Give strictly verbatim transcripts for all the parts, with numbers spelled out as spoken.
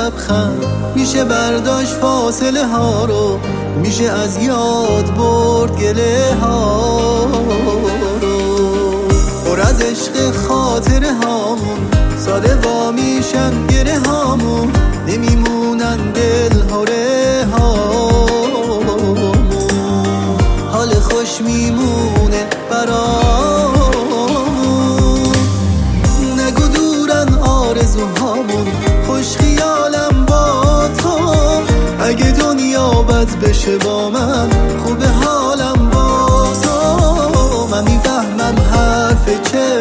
لبخند، میشه برداشت فاصله ها رو، میشه از یاد برد گله ها رو. پر از عشق خاطره هامون، ساده وا میشن گره هامون، نمیمونن دل هره هامون. حال خوش میمونه برامون، نگو دورن آرزوهامون، خوش خیالم با تو. اگه دنیا بد بشه با من، خوبه حالم با تو. من میفهمم حرف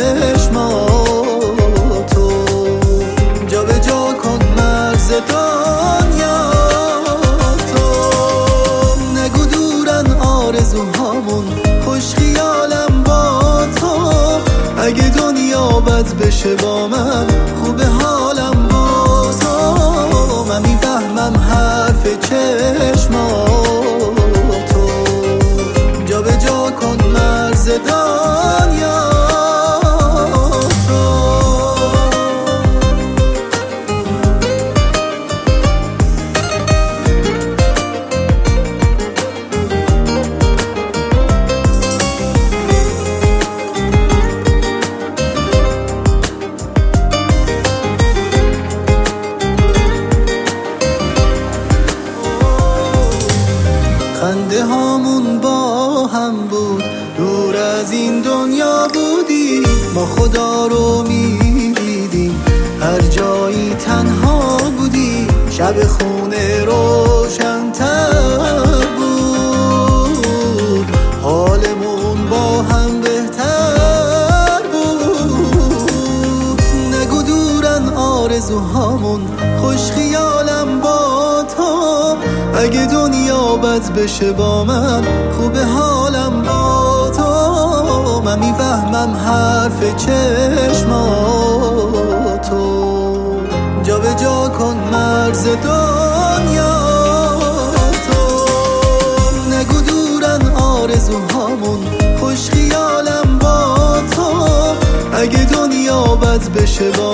چشماتو، جا به جا کن مرز دنیا تو. نگو دورن آرزوهامون، خوش خیالم با تو. اگه دنیا بد بشه با من، خوبه حالم با تو. من میفهمم حرف چشماتو، جا به جا کن مرز دنیا تو. خنده هامون با هم بود، دور از این دنیا بودیم. ما خدا رو میدیدیم، هر جایی تنها بودیم. شب خونه روشن‌تر بود، حالمون با هم بهتر بود. نگو دورن آرزوهامون، خوش خیالم با تو. اگه دنیا بد بشه با من، خوبه حالم با تو. من میفهمم حرف چشماتو، جا به جا کن مرز دنیا تو. نگو دورن آرزوهامون، خوش خیالم با تو. اگه دنیا بد بشه با